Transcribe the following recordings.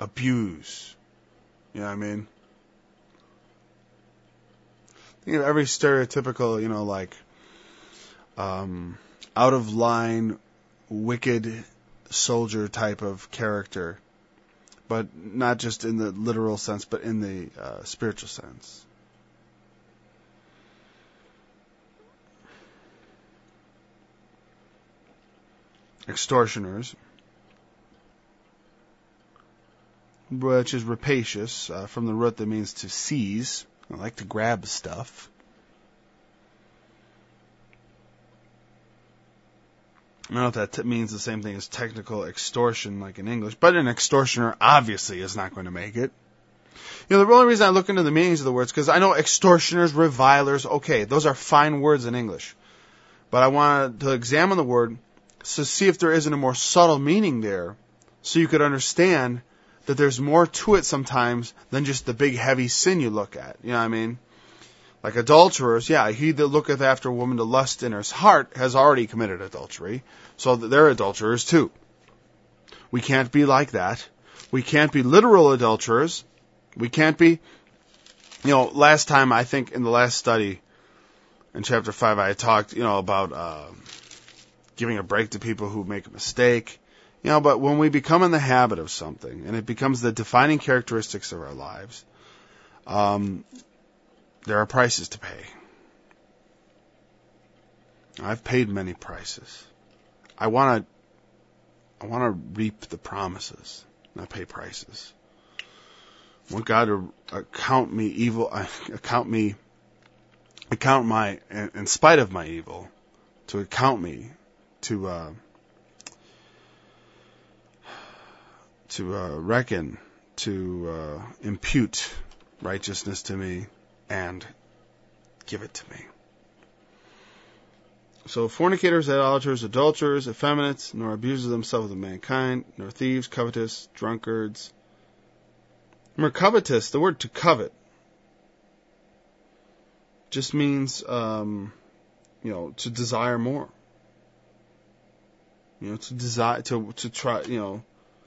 abuse. You know what I mean? Think of every stereotypical, out of line, wicked soldier type of character, but not just in the literal sense, but in the spiritual sense. Extortioners, which is rapacious, from the root that means to seize. I like to grab stuff. I don't know if that means the same thing as technical extortion like in English, but an extortioner obviously is not going to make it. The only reason I look into the meanings of the words, because I know extortioners, revilers, okay, those are fine words in English. But I wanted to examine the word to see if there isn't a more subtle meaning there, so you could understand that there's more to it sometimes than just the big heavy sin you look at. You know what I mean? Like adulterers, he that looketh after a woman to lust in his heart has already committed adultery, so that they're adulterers too. We can't be like that. We can't be literal adulterers. We can't be, last time, I think in the last study, in chapter 5, I talked, about giving a break to people who make a mistake. But when we become in the habit of something, and it becomes the defining characteristics of our lives, there are prices to pay. I've paid many prices. I want to reap the promises, not pay prices. I want God to account me evil, account my, in spite of my evil, to account me, to reckon, to impute righteousness to me, and give it to me. So fornicators, idolaters, adulterers, effeminates, nor abusers themselves of mankind, nor thieves, covetous, drunkards. Remember, covetous, the word to covet, just means, to desire more. To desire, to try, to,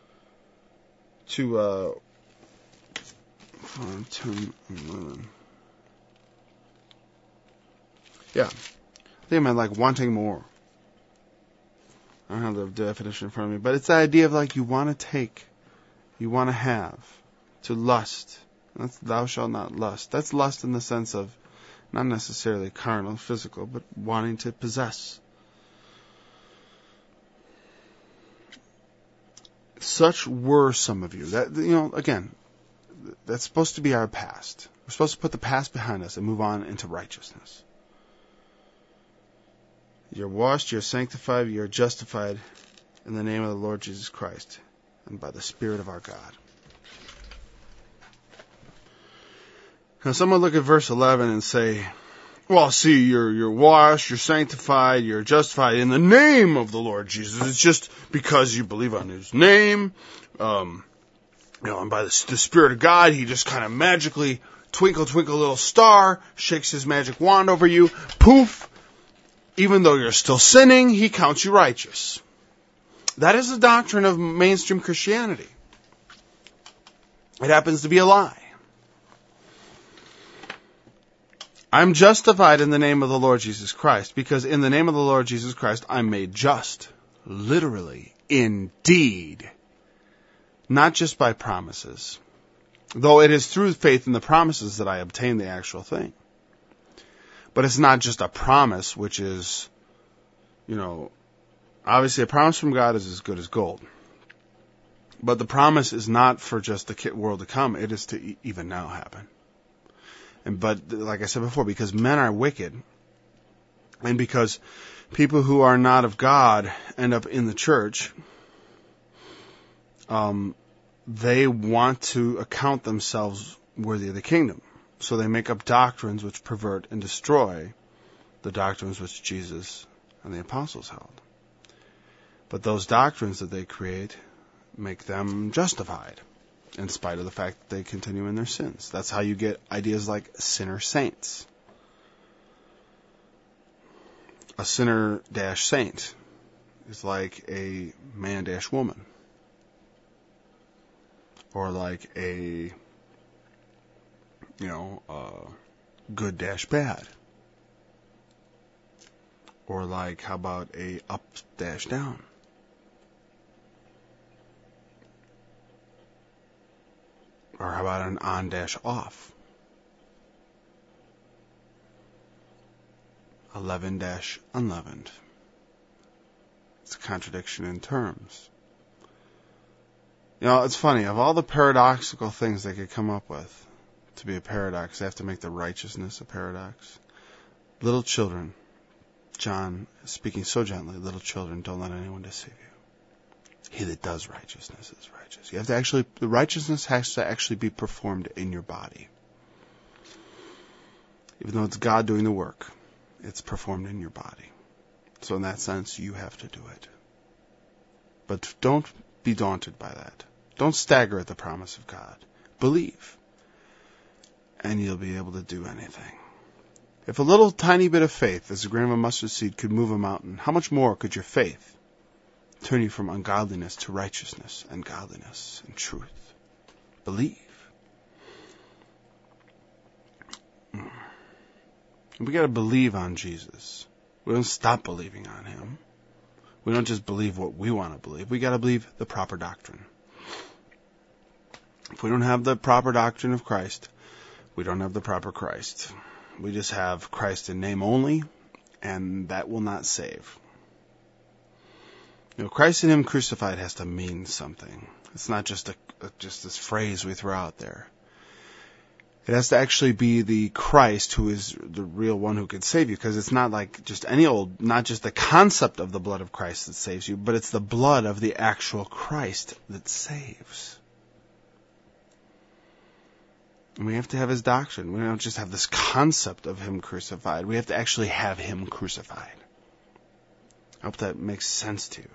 5, 10, 11. Yeah. I think I meant like wanting more. I don't have the definition in front of me, but it's the idea of you want to take, you want to have, to lust. That's thou shalt not lust. That's lust in the sense of not necessarily carnal, physical, but wanting to possess. Such were some of you. That, again, that's supposed to be our past. We're supposed to put the past behind us and move on into righteousness. You're washed, you're sanctified, you're justified in the name of the Lord Jesus Christ and by the Spirit of our God. Now, someone look at verse 11 and say, well, see, you're washed, you're sanctified, you're justified in the name of the Lord Jesus. It's just because you believe on His name, and by the Spirit of God, He just kind of magically, twinkle, twinkle, little star, shakes His magic wand over you, poof, even though you're still sinning, He counts you righteous. That is the doctrine of mainstream Christianity. It happens to be a lie. I'm justified in the name of the Lord Jesus Christ, because in the name of the Lord Jesus Christ, I'm made just. Literally. Indeed. Not just by promises. Though it is through faith in the promises that I obtain the actual thing. But it's not just a promise, which is, obviously a promise from God is as good as gold. But the promise is not for just the world to come. It is to even now happen. But like I said before, because men are wicked, and because people who are not of God end up in the church, they want to account themselves worthy of the kingdom. So they make up doctrines which pervert and destroy the doctrines which Jesus and the apostles held. But those doctrines that they create make them justified, in spite of the fact that they continue in their sins. That's how you get ideas like sinner saints. A sinner-saint is like a man-woman. Or like a, good dash bad. Or like, how about a up dash down? Or how about an on dash off? 11 dash unleavened. It's a contradiction in terms. It's funny, of all the paradoxical things they could come up with to be a paradox, they have to make the righteousness a paradox. Little children, John speaking so gently, little children, don't let anyone deceive you. He that does righteousness is righteous. The righteousness has to actually be performed in your body. Even though it's God doing the work, it's performed in your body. So in that sense, you have to do it. But don't be daunted by that. Don't stagger at the promise of God. Believe. And you'll be able to do anything. If a little tiny bit of faith, as a grain of a mustard seed, could move a mountain, how much more could your faith turn you from ungodliness to righteousness and godliness and truth? Believe. We got to believe on Jesus. We don't stop believing on him. We don't just believe what we want to believe. We got to believe the proper doctrine. If we don't have the proper doctrine of Christ, we don't have the proper Christ. We just have Christ in name only, and that will not save. Christ in him crucified has to mean something. It's not just just this phrase we throw out there. It has to actually be the Christ who is the real one who could save you, because it's not like just not just the concept of the blood of Christ that saves you, but it's the blood of the actual Christ that saves. And we have to have his doctrine. We don't just have this concept of him crucified. We have to actually have him crucified. I hope that makes sense to you.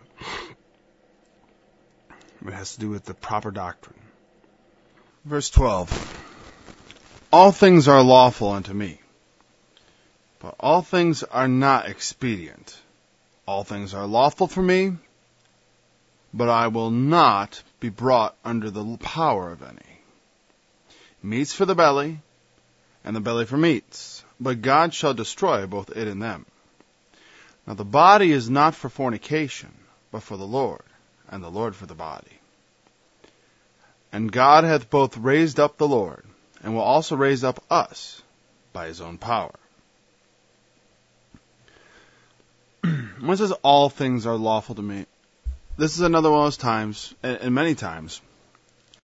It has to do with the proper doctrine. Verse 12. All things are lawful unto me, but all things are not expedient. All things are lawful for me, but I will not be brought under the power of any. Meats for the belly, and the belly for meats, but God shall destroy both it and them. Now the body is not for fornication, but for the Lord, and the Lord for the body. And God hath both raised up the Lord, and will also raise up us by his own power. When it says all things are lawful to me, this is another one of those times, and many times,